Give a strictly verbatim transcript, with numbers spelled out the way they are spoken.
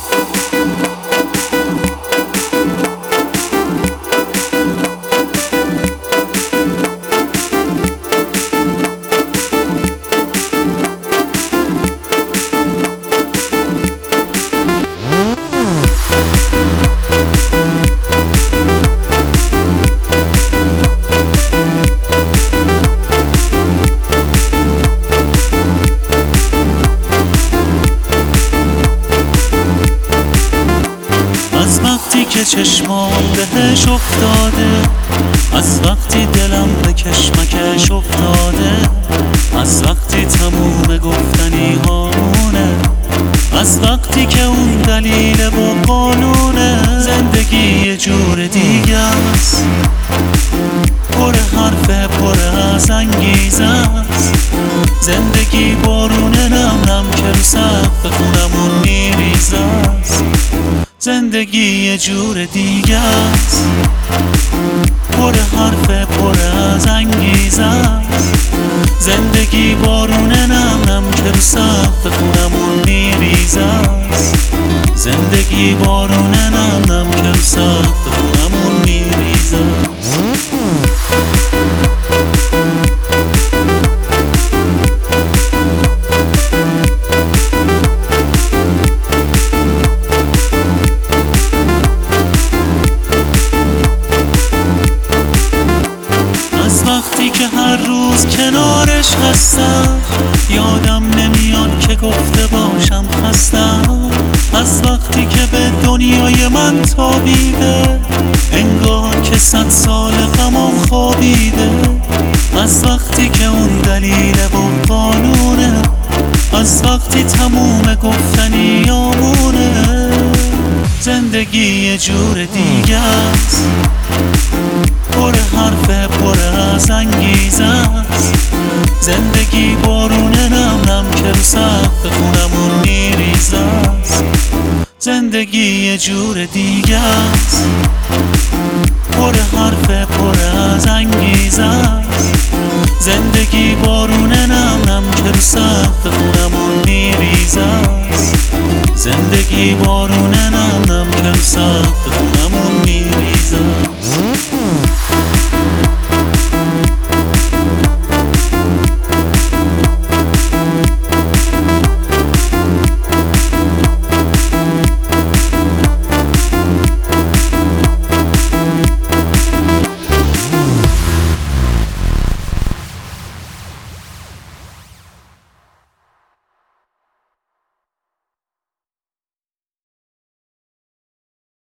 که چشمام بهش افتاده، از وقتی دلم به کشمکش افتاده، از وقتی تموم گفتنی هامونه، از وقتی که اون دلیل و قانونه. زندگی یه جور دیگه است، پر حرفه پر از انگیزه است. زندگی بارونه نم نم که رو سقف خونمون میریزه است. زندگی یه جور دیگه است، پر حرفه پر از انگیزه است. زندگی بارونه نم نم که رو سقف خونمون میریزه است. زندگی بارونه نم نم که رو سقف خونمون میریزه است. وقتی که هر روز کنارش هستم، یادم نمیاد که گفته باشم خستم. از وقتی که به دنیای من تابیده، انگار که صد سال غمم خوابیده. از وقتی که اون دلیل و قانونه، از وقتی تموم گفتنی آمونه. زندگی یه جور دیگه است، پر حرفه پر از انگیزه است. زندگی بارونه نم نم که رو سقف خونمون میریزه است. زندگی یه جور دیگه است، پر حرفه پر از انگیزه است. زندگی بارونه نم نم که رو سقف خونمون میریزه است. زندگی بارونه نم نم که رو سقف خونمون